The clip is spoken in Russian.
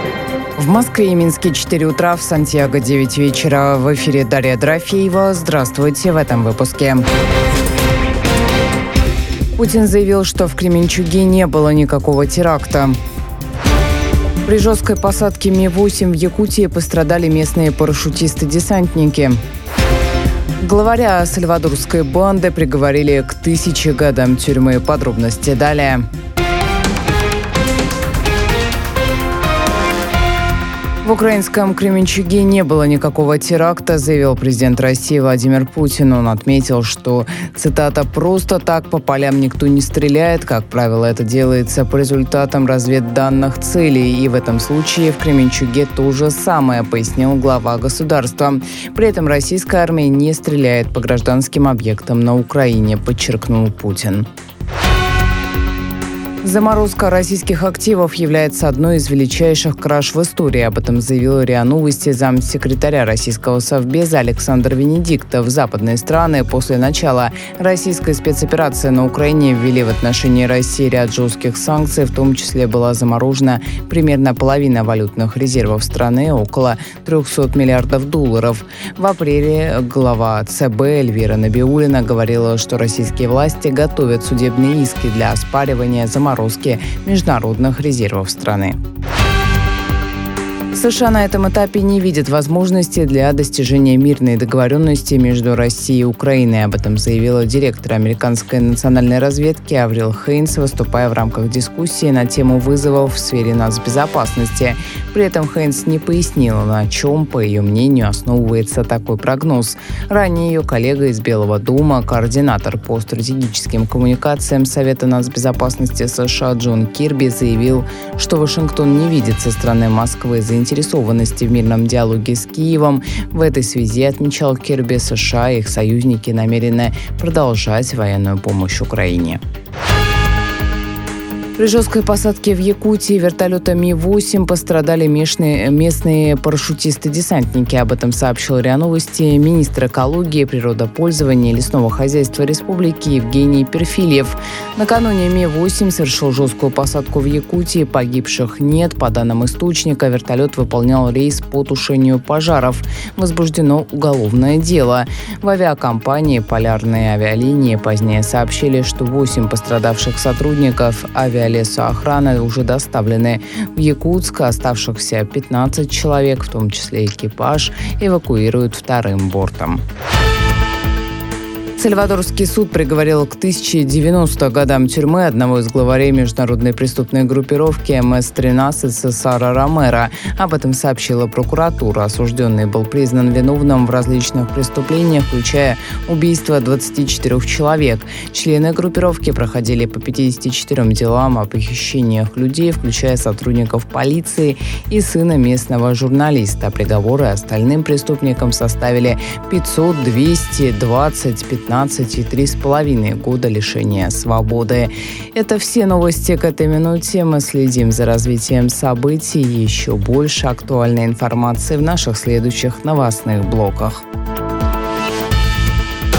В Москве и Минске 4 утра, в Сантьяго 9 вечера. В эфире Дарья Дорофеева. Здравствуйте в этом выпуске. Путин заявил, что в Кременчуге не было никакого теракта. При жесткой посадке Ми-8 в Якутии пострадали местные парашютисты-десантники. Главаря сальвадорской банды приговорили к 1000 годам тюрьмы. Подробности далее. В украинском Кременчуге не было никакого теракта, заявил президент России Владимир Путин. Он отметил, что, цитата, «просто так по полям никто не стреляет. Как правило, это делается по результатам разведданных целей. И в этом случае в Кременчуге то же самое», пояснил глава государства. При этом российская армия не стреляет по гражданским объектам на Украине, подчеркнул Путин. Заморозка российских активов является одной из величайших краж в истории. Об этом заявил РИА Новости замсекретаря российского Совбеза Александр Венедиктов. Западные страны после начала российской спецоперации на Украине ввели в отношении России ряд жестких санкций. В том числе была заморожена примерно половина валютных резервов страны, около $300 миллиардов. В апреле глава ЦБ Эльвира Набиуллина говорила, что российские власти готовят судебные иски для оспаривания заморозки международных резервов страны. США на этом этапе не видят возможности для достижения мирной договоренности между Россией и Украиной. Об этом заявила директор американской национальной разведки Аврил Хейнс, выступая в рамках дискуссии на тему вызовов в сфере нацбезопасности. При этом Хейнс не пояснила, на чем, по ее мнению, основывается такой прогноз. Ранее ее коллега из Белого дома, координатор по стратегическим коммуникациям Совета нацбезопасности США Джон Кирби заявил, что Вашингтон не видит со стороны Москвы заинтересованности в мирном диалоге с Киевом. В этой связи, отмечал Кирби, США и их союзники намерены продолжать военную помощь Украине. При жесткой посадке в Якутии вертолета Ми-8 пострадали местные парашютисты-десантники. Об этом сообщил РИА Новости министр экологии, природопользования и лесного хозяйства республики Евгений Перфильев. Накануне Ми-8 совершил жесткую посадку в Якутии. Погибших нет. По данным источника, вертолет выполнял рейс по тушению пожаров. Возбуждено уголовное дело. В авиакомпании «Полярные авиалинии» позднее сообщили, что 8 пострадавших сотрудников лесоохраны уже доставлены в Якутск. Оставшихся 15 человек, в том числе экипаж, эвакуируют вторым бортом. Сальвадорский суд приговорил к 1090 годам тюрьмы одного из главарей международной преступной группировки МС-13 Сесара Ромеро. Об этом сообщила прокуратура. Осужденный был признан виновным в различных преступлениях, включая убийство 24 человек. Члены группировки проходили по 54 делам о похищениях людей, включая сотрудников полиции и сына местного журналиста. Приговоры остальным преступникам составили 500, 200, 20, 15 и 3,5 года лишения свободы. Это все новости к этой минуте. Мы следим за развитием событий. Еще больше актуальной информации в наших следующих новостных блоках.